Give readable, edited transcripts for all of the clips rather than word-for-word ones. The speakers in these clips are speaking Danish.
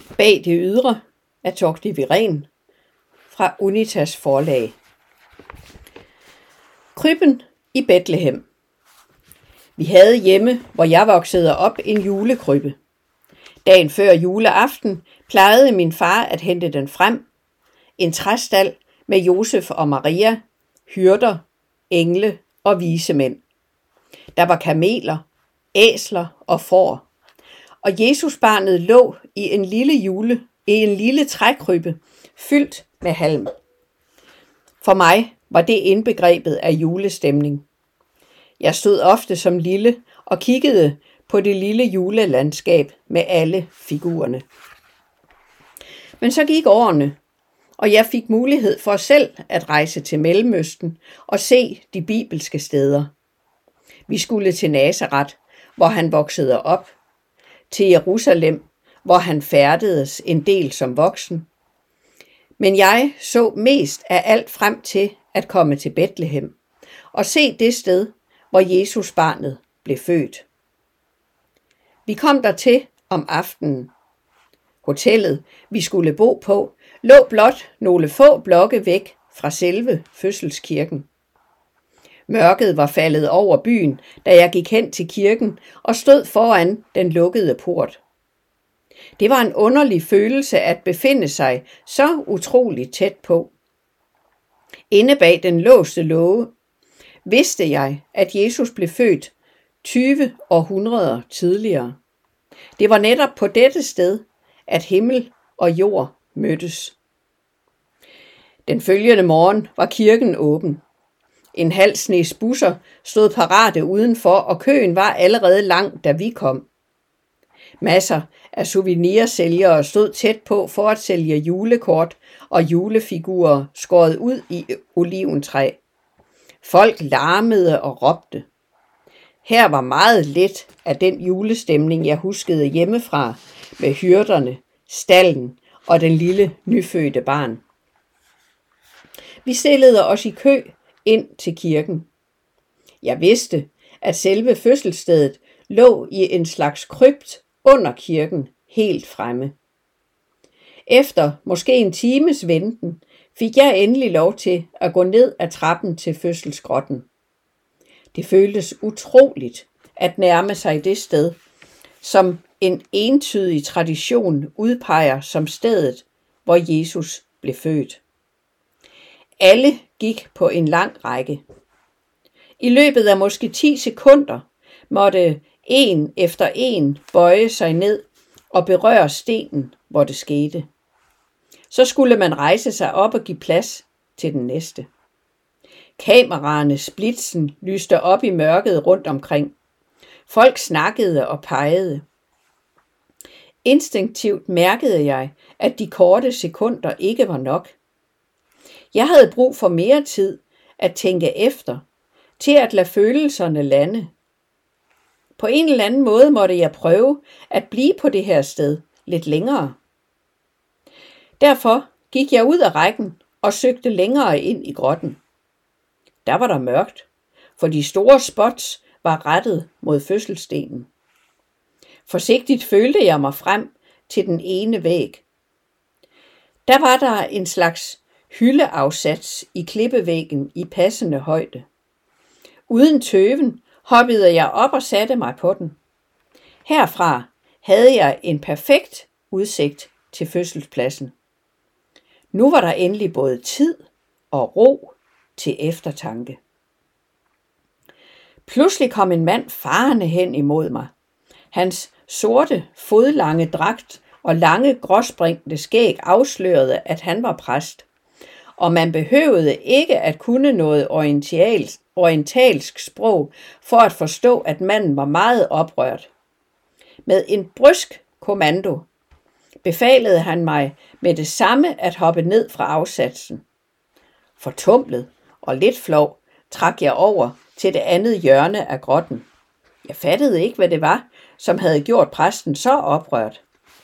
Bag det ydre af Thorkild Viren fra Unitas forlag. Krybben i Betlehem. Vi havde hjemme, hvor jeg voksede op, en julekrybbe. Dagen før juleaften plejede min far at hente den frem. En træstal med Josef og Maria, hyrder, engle og vise mænd. Der var kameler, æsler og får. Og Jesusbarnet lå i en lille trækrybbe, fyldt med halm. For mig var det indbegrebet af julestemning. Jeg stod ofte som lille og kiggede på det lille julelandskab med alle figurerne. Men så gik årene, og jeg fik mulighed for selv at rejse til Mellemøsten og se de bibelske steder. Vi skulle til Nazaret, hvor han voksede op, til Jerusalem, hvor han færdedes en del som voksen. Men jeg så mest af alt frem til at komme til Betlehem og se det sted, hvor Jesusbarnet blev født. Vi kom dertil om aftenen. Hotellet, vi skulle bo på, lå blot nogle få blokke væk fra selve fødselskirken. Mørket var faldet over byen, da jeg gik hen til kirken og stod foran den lukkede port. Det var en underlig følelse at befinde sig så utroligt tæt på. Inde bag den låste låge vidste jeg, at Jesus blev født 20 århundreder tidligere. Det var netop på dette sted, at himmel og jord mødtes. Den følgende morgen var kirken åben. En halv snes busser stod parate udenfor, og køen var allerede lang, da vi kom. Masser af souvenirsælgere stod tæt på for at sælge julekort og julefigurer skåret ud i oliventræ. Folk larmede og råbte. Her var meget lidt af den julestemning, jeg huskede hjemmefra, med hyrderne, stalden og den lille nyfødte barn. Vi stillede os i kø ind til kirken. Jeg vidste, at selve fødselsstedet lå i en slags krypt under kirken, helt fremme. Efter måske en times venten fik jeg endelig lov til at gå ned ad trappen til fødselsgrotten. Det føltes utroligt at nærme sig det sted, som en entydig tradition udpeger som stedet, hvor Jesus blev født. Alle gik på en lang række. I løbet af måske 10 sekunder måtte en efter en bøje sig ned og berøre stenen, hvor det skete. Så skulle man rejse sig op og give plads til den næste. Kameraernes blitzen lyste op i mørket rundt omkring. Folk snakkede og pegede. Instinktivt mærkede jeg, at de korte sekunder ikke var nok. Jeg havde brug for mere tid at tænke efter, til at lade følelserne lande. På en eller anden måde måtte jeg prøve at blive på det her sted lidt længere. Derfor gik jeg ud af rækken og søgte længere ind i grotten. Der var der mørkt, for de store spots var rettet mod fødselsstenen. Forsigtigt følte jeg mig frem til den ene væg. Der var der en slags hyldeafsats i klippevæggen i passende højde. Uden tøven hoppede jeg op og satte mig på den. Herfra havde jeg en perfekt udsigt til fødselspladsen. Nu var der endelig både tid og ro til eftertanke. Pludselig kom en mand farende hen imod mig. Hans sorte, fodlange dragt og lange, gråspringte skæg afslørede, at han var præst. Og man behøvede ikke at kunne noget orientalsk sprog for at forstå, at manden var meget oprørt. Med en brysk kommando befalede han mig med det samme at hoppe ned fra afsatsen. Fortumlet og lidt flov trak jeg over til det andet hjørne af grotten. Jeg fattede ikke, hvad det var, som havde gjort præsten så oprørt.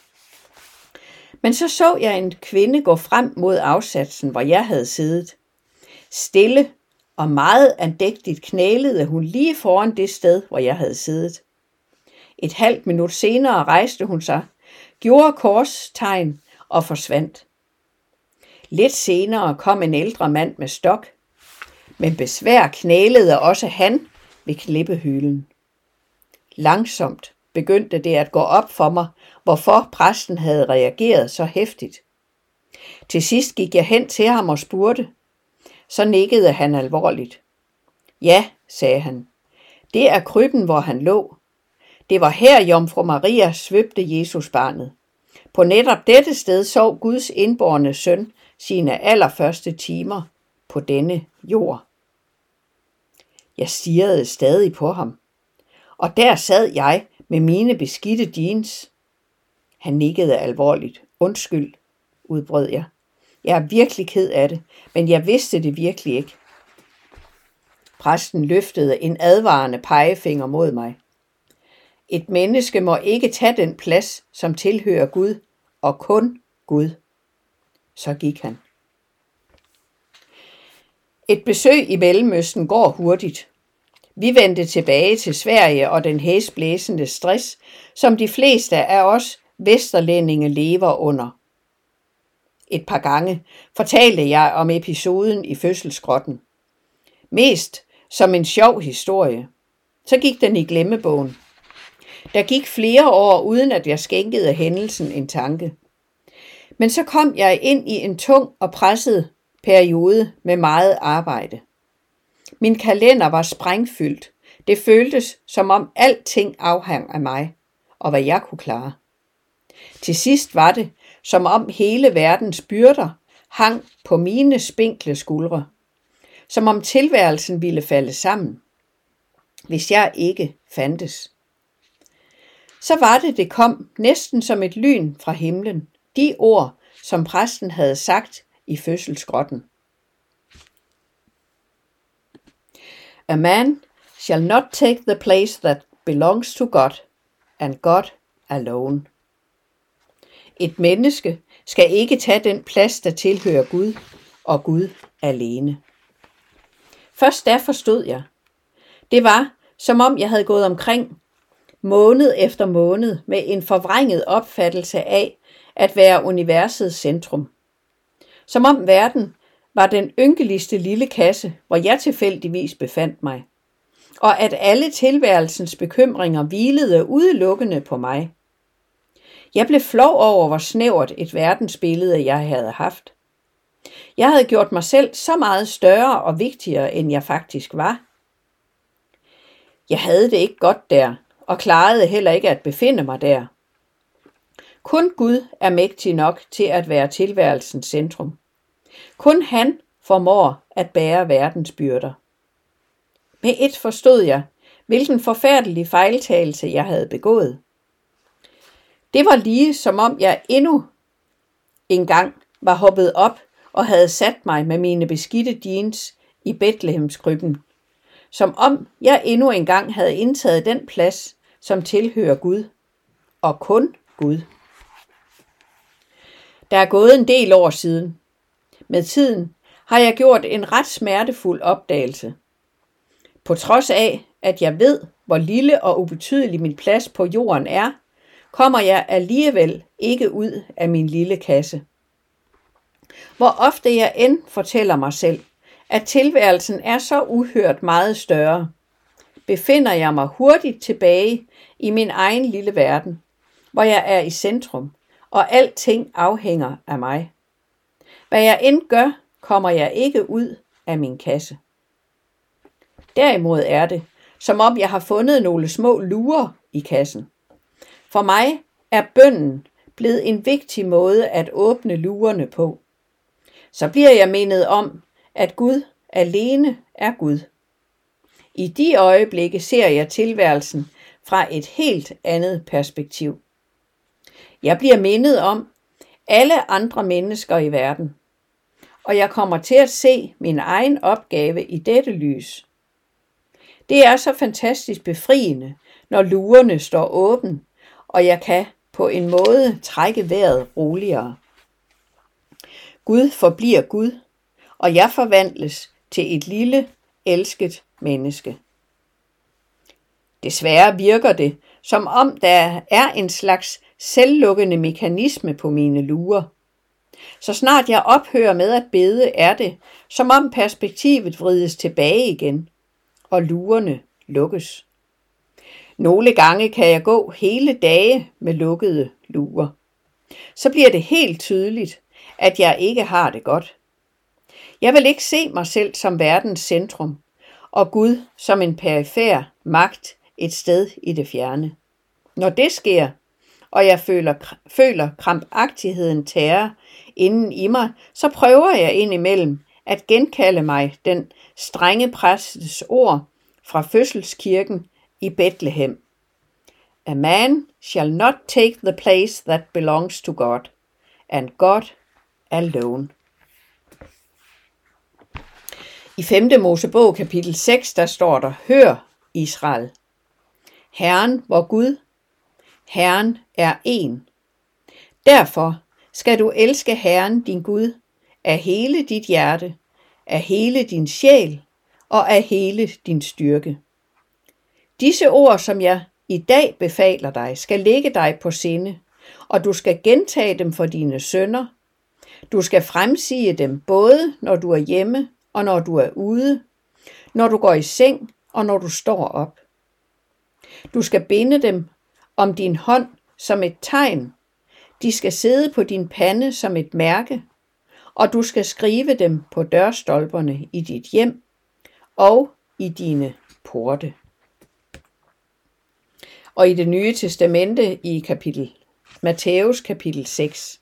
Men så jeg en kvinde gå frem mod afsatsen, hvor jeg havde siddet. Stille og meget andægtigt knælede hun lige foran det sted, hvor jeg havde siddet. Et halvt minut senere rejste hun sig, gjorde korstegn og forsvandt. Lidt senere kom en ældre mand med stok, men besvær knælede også han ved klippehylden. Langsomt begyndte det at gå op for mig, hvorfor præsten havde reageret så heftigt. Til sidst gik jeg hen til ham og spurgte. Så nikkede han alvorligt. Ja, sagde han, det er krybben, hvor han lå. Det var her Jomfru Maria svøbte Jesusbarnet. På netop dette sted sov Guds indbårne søn sine allerførste timer på denne jord. Jeg stirrede stadig på ham, og der sad jeg med mine beskidte jeans. Han nikkede alvorligt. Undskyld, udbrød jeg. Jeg er virkelig ked af det, men jeg vidste det virkelig ikke. Præsten løftede en advarende pegefinger mod mig. Et menneske må ikke tage den plads, som tilhører Gud, og kun Gud. Så gik han. Et besøg i Mellemøsten går hurtigt. Vi vendte tilbage til Sverige og den hæsblæsende stress, som de fleste af os vesterlændinge lever under. Et par gange fortalte jeg om episoden i fødselsgrotten. Mest som en sjov historie. Så gik den i glemmebogen. Der gik flere år, uden at jeg skænkede hændelsen en tanke. Men så kom jeg ind i en tung og presset periode med meget arbejde. Min kalender var sprængfyldt. Det føltes, som om alting afhang af mig, og hvad jeg kunne klare. Til sidst var det, som om hele verdens byrder hang på mine spinkle skuldre. Som om tilværelsen ville falde sammen, hvis jeg ikke fandtes. Så var det kom næsten som et lyn fra himlen. De ord, som præsten havde sagt i fødselsgrotten. A man shall not take the place that belongs to God, and God alone. Et menneske skal ikke tage den plads, der tilhører Gud, og Gud alene. Først da forstod jeg. Det var, som om jeg havde gået omkring måned efter måned med en forvrænget opfattelse af at være universets centrum. Som om verden var den ynkeligste lille kasse, hvor jeg tilfældigvis befandt mig, og at alle tilværelsens bekymringer hvilede udelukkende på mig. Jeg blev flov over, hvor snævert et verdensbillede jeg havde haft. Jeg havde gjort mig selv så meget større og vigtigere, end jeg faktisk var. Jeg havde det ikke godt der, og klarede heller ikke at befinde mig der. Kun Gud er mægtig nok til at være tilværelsens centrum. Kun han formår at bære verdens byrder. Med et forstod jeg, hvilken forfærdelig fejltagelse jeg havde begået. Det var lige som om jeg endnu en gang var hoppet op og havde sat mig med mine beskidte jeans i Betlehemskrybben. Som om jeg endnu en gang havde indtaget den plads, som tilhører Gud. Og kun Gud. Der er gået en del år siden. Med tiden har jeg gjort en ret smertefuld opdagelse. På trods af, at jeg ved, hvor lille og ubetydelig min plads på jorden er, kommer jeg alligevel ikke ud af min lille kasse. Hvor ofte jeg end fortæller mig selv, at tilværelsen er så uhørt meget større, befinder jeg mig hurtigt tilbage i min egen lille verden, hvor jeg er i centrum, og alting afhænger af mig. Hvad jeg end gør, kommer jeg ikke ud af min kasse. Derimod er det, som om jeg har fundet nogle små lurer i kassen. For mig er bønnen blevet en vigtig måde at åbne lurerne på. Så bliver jeg mindet om, at Gud alene er Gud. I de øjeblikke ser jeg tilværelsen fra et helt andet perspektiv. Jeg bliver mindet om alle andre mennesker i verden, og jeg kommer til at se min egen opgave i dette lys. Det er så fantastisk befriende, når lurerne står åben, og jeg kan på en måde trække vejret roligere. Gud forbliver Gud, og jeg forvandles til et lille, elsket menneske. Desværre virker det, som om der er en slags selvlukkende mekanisme på mine lurer. Så snart jeg ophører med at bede, er det, som om perspektivet vrides tilbage igen, og lurerne lukkes. Nogle gange kan jeg gå hele dage med lukkede lurer. Så bliver det helt tydeligt, at jeg ikke har det godt. Jeg vil ikke se mig selv som verdens centrum, og Gud som en perifer magt et sted i det fjerne. Når det sker, og jeg føler krampagtigheden tære inden i mig, så prøver jeg indimellem at genkalde mig den strenge præstes ord fra fødselskirken i Bethlehem. A man shall not take the place that belongs to God, and God alone. I 5. Mosebog kapitel 6, der står der: Hør, Israel. Herren, vor Gud, Herren er én. Derfor skal du elske Herren, din Gud, af hele dit hjerte, af hele din sjæl og af hele din styrke. Disse ord, som jeg i dag befaler dig, skal ligge dig på sinde, og du skal gentage dem for dine sønner. Du skal fremsige dem både, når du er hjemme og når du er ude, når du går i seng og når du står op. Du skal binde dem om din hånd som et tegn. De skal sidde på din pande som et mærke, og du skal skrive dem på dørstolperne i dit hjem og i dine porte. Og i det nye testamente i Matthæus kapitel 6.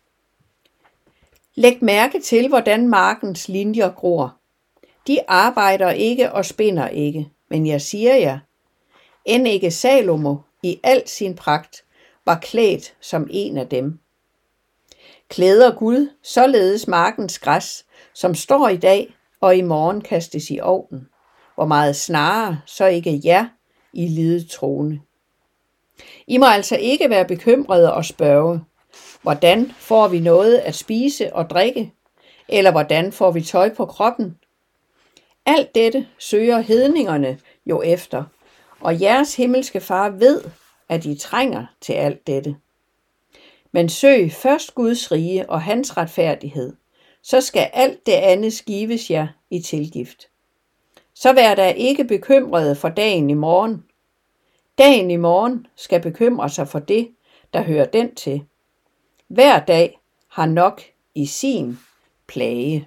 Læg mærke til, hvordan markens linjer gror. De arbejder ikke og spinder ikke, men jeg siger jer, end ikke Salomo i al sin pragt var klædt som en af dem. Klæder Gud således markens græs, som står i dag og i morgen kastes i ovnen, hvor meget snarere så ikke jer i lidet troende. I må altså ikke være bekymrede og spørge, hvordan får vi noget at spise og drikke, eller hvordan får vi tøj på kroppen? Alt dette søger hedningerne jo efter, og jeres himmelske far ved, at I trænger til alt dette. Men søg først Guds rige og hans retfærdighed, så skal alt det andet gives jer i tilgift. Så vær da ikke bekymrede for dagen i morgen. Dagen i morgen skal bekymre sig for det, der hører den til. Hver dag har nok i sin plage.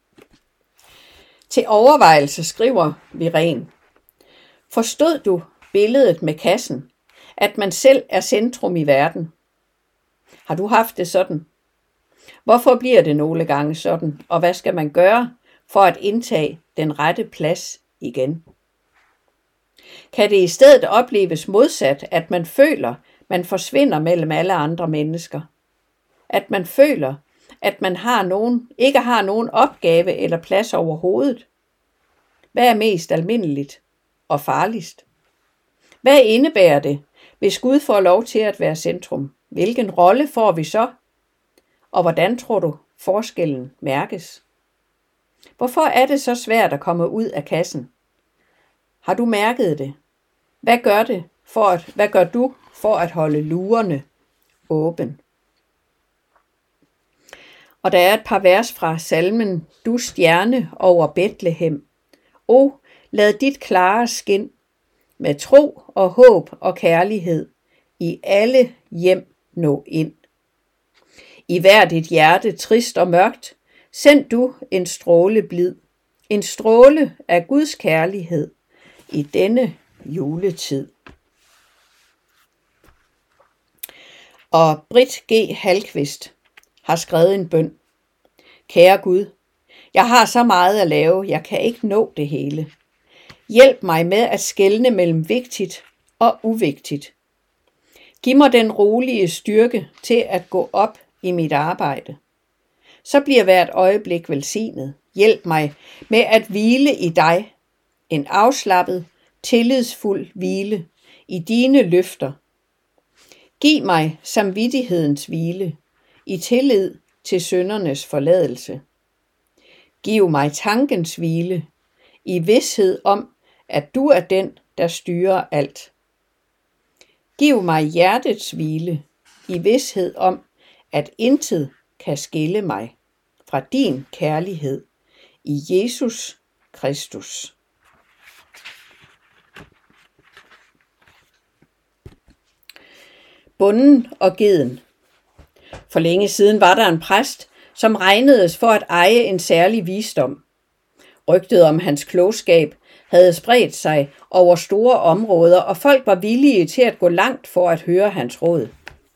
Til overvejelse skriver Viren: Forstod du billedet med kassen, at man selv er centrum i verden? Har du haft det sådan? Hvorfor bliver det nogle gange sådan, og hvad skal man gøre for at indtage den rette plads igen? Kan det i stedet opleves modsat, at man føler, man forsvinder mellem alle andre mennesker? At man føler, at man ikke har nogen opgave eller plads overhovedet? Hvad er mest almindeligt og farligst? Hvad indebærer det, hvis Gud får lov til at være centrum? Hvilken rolle får vi så? Og hvordan tror du forskellen mærkes? Hvorfor er det så svært at komme ud af kassen? Har du mærket det? Hvad gør du for at holde lurerne åben? Og der er et par vers fra salmen: Du stjerne over Bethlehem. O, lad dit klare skin med tro og håb og kærlighed i alle hjem nå ind. I hver dit hjerte trist og mørkt, send du en stråle blid, en stråle af Guds kærlighed i denne juletid. Og Britt G. Halkvist har skrevet en bøn: Kære Gud, jeg har så meget at lave, jeg kan ikke nå det hele. Hjælp mig med at skelne mellem vigtigt og uvigtigt. Giv mig den rolige styrke til at gå op i mit arbejde. Så bliver hvert øjeblik velsignet. Hjælp mig med at hvile i dig. En afslappet, tillidsfuld hvile i dine løfter. Giv mig samvittighedens hvile i tillid til syndernes forladelse. Giv mig tankens hvile i vished om, at du er den, der styrer alt. Giv mig hjertets hvile i vished om, at intet kan skille mig fra din kærlighed i Jesus Kristus. Bonden og geden. For længe siden var der en præst, som regnedes for at eje en særlig visdom. Rygtet om hans klogskab havde spredt sig over store områder, og folk var villige til at gå langt for at høre hans råd.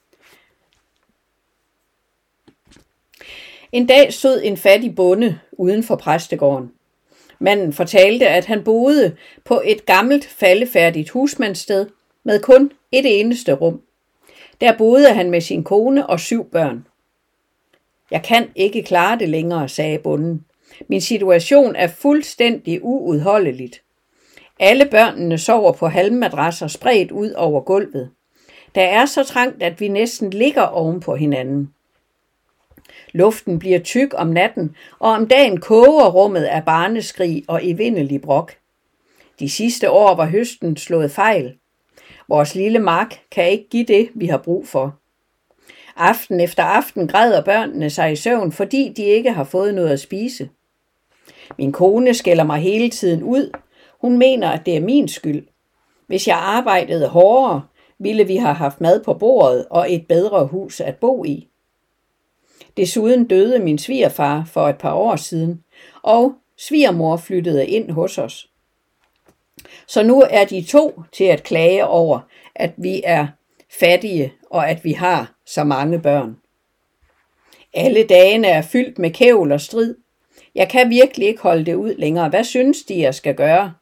En dag stod en fattig bonde uden for præstegården. Manden fortalte, at han boede på et gammelt faldefærdigt husmandssted med kun et eneste rum. Der boede han med sin kone og 7 børn. Jeg kan ikke klare det længere, sagde bonden. Min situation er fuldstændig uudholdeligt. Alle børnene sover på halmmadrasser spredt ud over gulvet. Der er så trangt, at vi næsten ligger oven på hinanden. Luften bliver tyk om natten, og om dagen koger rummet af barneskrig og evindelig brok. De sidste år var høsten slået fejl. Vores lille mark kan ikke give det, vi har brug for. Aften efter aften græder børnene sig i søvn, fordi de ikke har fået noget at spise. Min kone skælder mig hele tiden ud. Hun mener, at det er min skyld. Hvis jeg arbejdede hårdere, ville vi have haft mad på bordet og et bedre hus at bo i. Desuden døde min svigerfar for et par år siden, og svigermor flyttede ind hos os. Så nu er de 2 til at klage over, at vi er fattige og at vi har så mange børn. Alle dagene er fyldt med kævl og strid. Jeg kan virkelig ikke holde det ud længere. Hvad synes de, jeg skal gøre?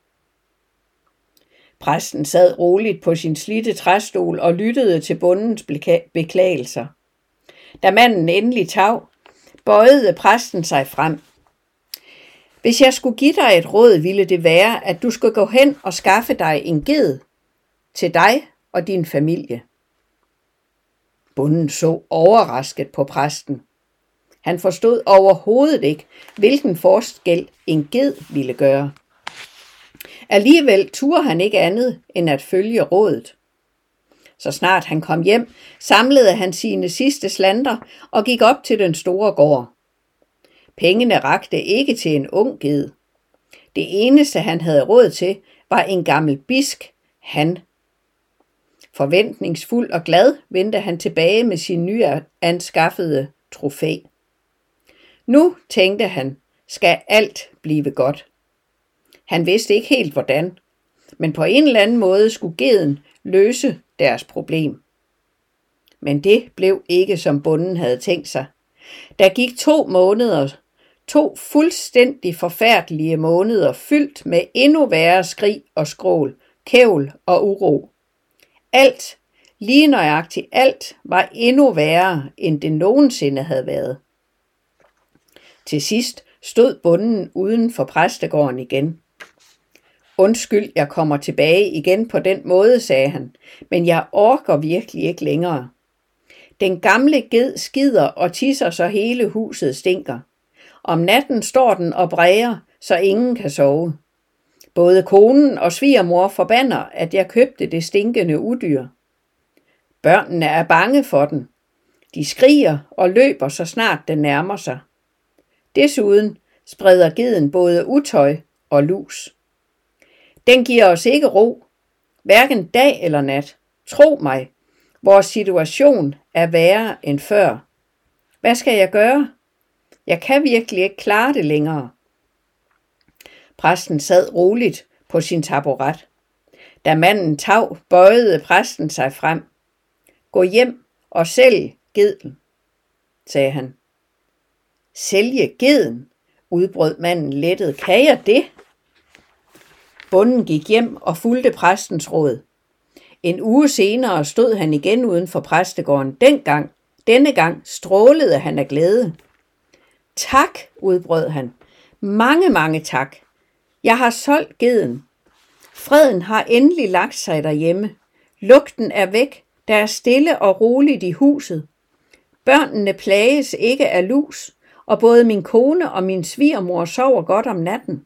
Præsten sad roligt på sin slidte træstol og lyttede til bondens beklagelser. Da manden endelig tav, bøjede præsten sig frem. Hvis jeg skulle give dig et råd, ville det være, at du skulle gå hen og skaffe dig en ged til dig og din familie. Bonden så overrasket på præsten. Han forstod overhovedet ikke, hvilken forskel en ged ville gøre. Alligevel turde han ikke andet end at følge rådet. Så snart han kom hjem, samlede han sine sidste slanter og gik op til den store gård. Pengene rakte ikke til en ung ged. Det eneste, han havde råd til, var en gammel bisk han. Forventningsfuld og glad vendte han tilbage med sin nyanskaffede trofæ. Nu, tænkte han, skal alt blive godt. Han vidste ikke helt hvordan, men på en eller anden måde skulle geden løse deres problem. Men det blev ikke, som bonden havde tænkt sig. Der gik 2 måneder, 2 fuldstændig forfærdelige måneder, fyldt med endnu værre skrig og skrål, kævl og uro. Alt, lige nøjagtigt alt, var endnu værre, end det nogensinde havde været. Til sidst stod bonden uden for præstegården igen. Undskyld, jeg kommer tilbage igen på den måde, sagde han, men jeg orker virkelig ikke længere. Den gamle ged skider og tisser, så hele huset stinker. Om natten står den og bræger, så ingen kan sove. Både konen og svigermor forbander, at jeg købte det stinkende udyr. Børnene er bange for den. De skriger og løber, så snart den nærmer sig. Desuden spreder geden både utøj og lus. Den giver os ikke ro, hverken dag eller nat. Tro mig, vores situation er værre end før. Hvad skal jeg gøre? Jeg kan virkelig ikke klare det længere. Præsten sad roligt på sin taburet. Da manden tav, bøjede præsten sig frem. Gå hjem og sælg geden, sagde han. Sælge geden, udbrød manden lettet. Kan jeg det? Bonden gik hjem og fulgte præstens råd. En uge senere stod han igen uden for præstegården. Denne gang strålede han af glæde. Tak, udbrød han. Mange tak. Jeg har solgt geden. Freden har endelig lagt sig derhjemme. Lugten er væk. Der er stille og roligt i huset. Børnene plages ikke af lus, og både min kone og min svigermor sover godt om natten.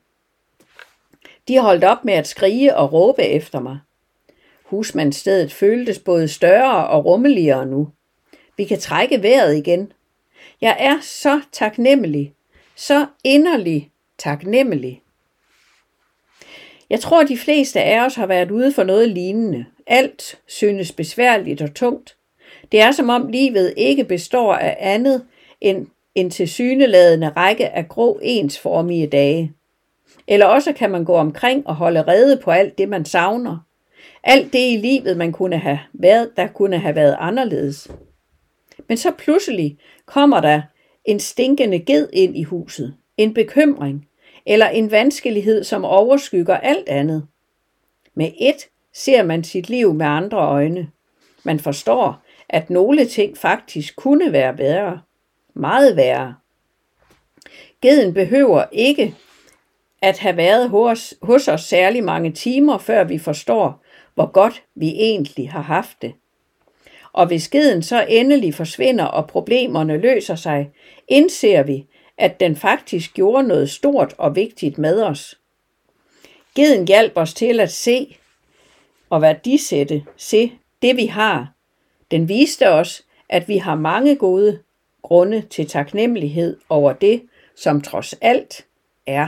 De holdt op med at skrige og råbe efter mig. Husmandsstedet føltes både større og rummeligere nu. Vi kan trække vejret igen. Jeg er så taknemmelig, så inderlig taknemmelig. Jeg tror, de fleste af os har været ude for noget lignende. Alt synes besværligt og tungt. Det er som om livet ikke består af andet end en tilsyneladende række af grå ensformige dage. Eller også kan man gå omkring og holde rede på alt det, man savner. Alt det i livet, der kunne have været anderledes. Men så pludselig kommer der en stinkende ged ind i huset. En bekymring eller en vanskelighed, som overskygger alt andet. Med ét ser man sit liv med andre øjne. Man forstår, at nogle ting faktisk kunne være værre. Meget værre. Geden behøver ikke at have været hos os særlig mange timer, før vi forstår, hvor godt vi egentlig har haft det. Og hvis geden så endelig forsvinder, og problemerne løser sig, indser vi, at den faktisk gjorde noget stort og vigtigt med os. Geden hjalp os til at se og værdisætte det vi har. Den viste os, at vi har mange gode grunde til taknemmelighed over det, som trods alt er.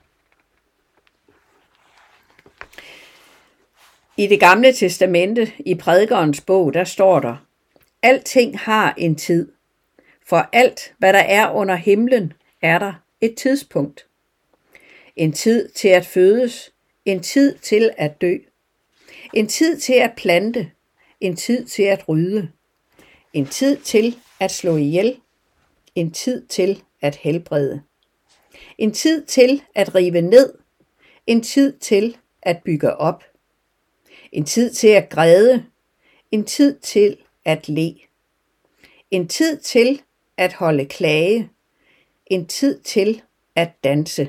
I Det Gamle Testamente, i Prædikerens bog, der står der: Alting har en tid. For alt, hvad der er under himlen, er der et tidspunkt. En tid til at fødes, en tid til at dø. En tid til at plante, en tid til at rydde. En tid til at slå ihjel, en tid til at helbrede. En tid til at rive ned, en tid til at bygge op. En tid til at græde, en tid til at le. En tid til at holde klage, en tid til at danse.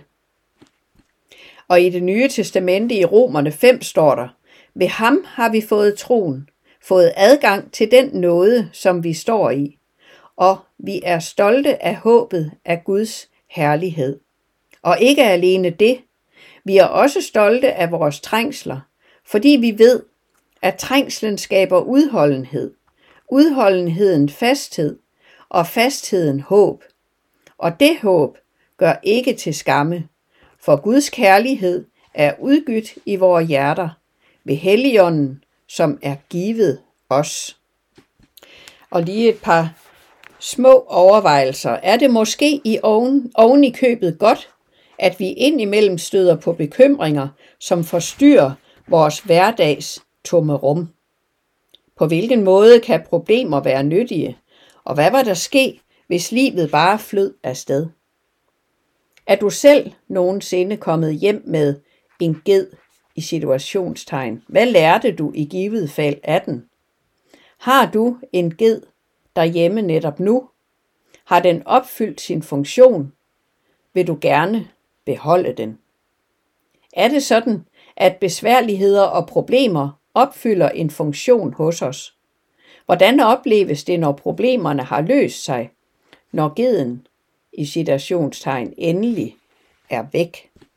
Og i Det Nye Testamente i Romerne 5 står der: Ved ham har vi fået troen, fået adgang til den nåde, som vi står i, og vi er stolte af håbet af Guds herlighed. Og ikke alene det, vi er også stolte af vores trængsler, fordi vi ved, at trængslen skaber udholdenhed, udholdenheden fasthed, og fastheden håb. Og det håb gør ikke til skamme, for Guds kærlighed er udgydt i vores hjerter ved Helligånden, som er givet os. Og lige et par små overvejelser. Er det måske oven i købet godt, at vi indimellem støder på bekymringer, som forstyrrer vores hverdags tomme rum? På hvilken måde kan problemer være nyttige? Og hvad var der ske, hvis livet bare flød afsted? Er du selv nogensinde kommet hjem med en ged i situationstegn? Hvad lærte du i givet fald af den? Har du en ged derhjemme netop nu? Har den opfyldt sin funktion? Vil du gerne beholde den? Er det sådan, at besværligheder og problemer opfylder en funktion hos os? Hvordan opleves det, når problemerne har løst sig, når geden i citationstegn endelig er væk?